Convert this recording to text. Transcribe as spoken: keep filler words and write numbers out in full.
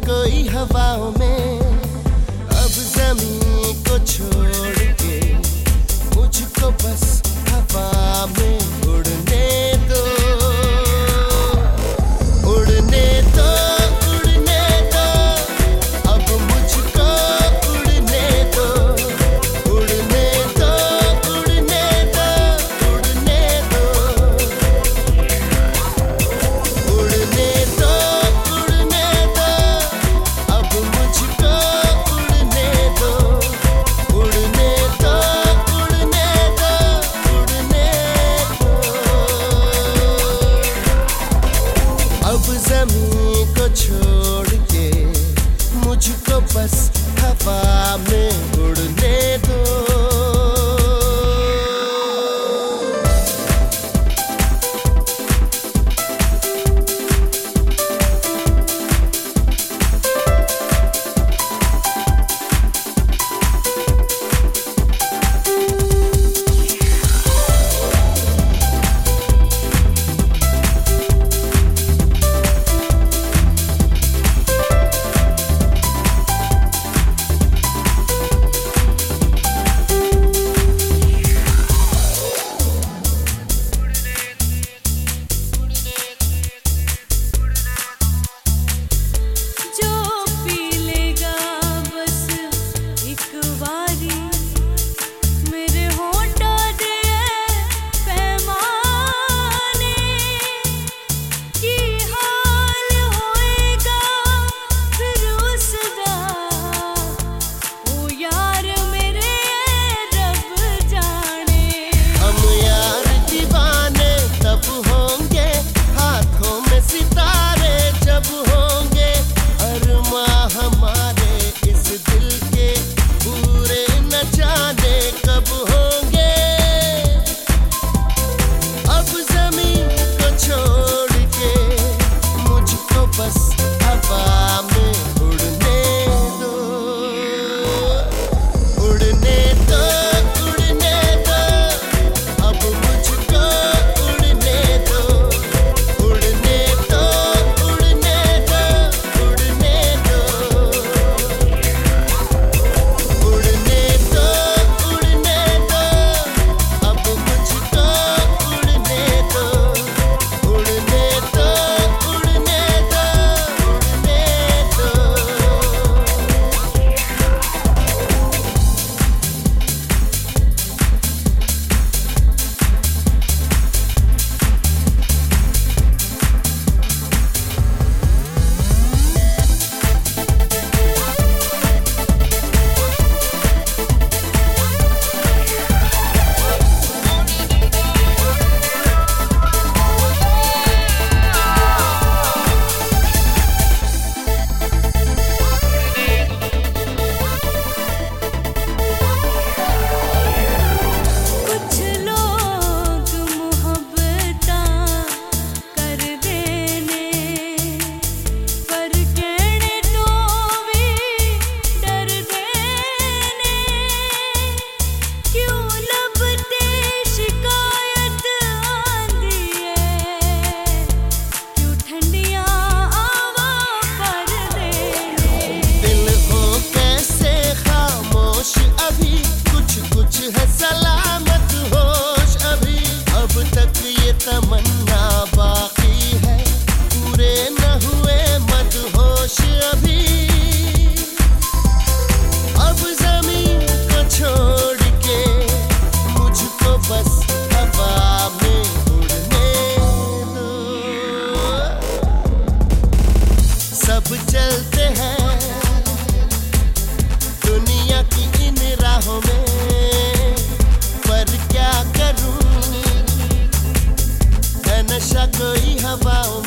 कोई हवाओं में, अब जमीन को छोड़ के मुझको बस हवा में उड़ने दो, उड़ने दो, उड़ने दो, अब मुझको उड़ने दो, उड़ने दो, उड़ने दो, उड़ने दो, उड़ने दो, उड़ने दो, अब मुझको उड़ने दो, उड़ने दो, उड़ने दो, उड़ने दो। अब जमीन को छोड़ के मुझको बस हवा में उड़ने दो। तमन्ना बाकी है, पूरे न हुए मदहोश अभी। अब जमीन को छोड़ के मुझको बस हवा में उड़ने दो। सब चलते हैं दुनिया की इन राहों में, पर क्या करूं, है नशा कोई हवाओं में।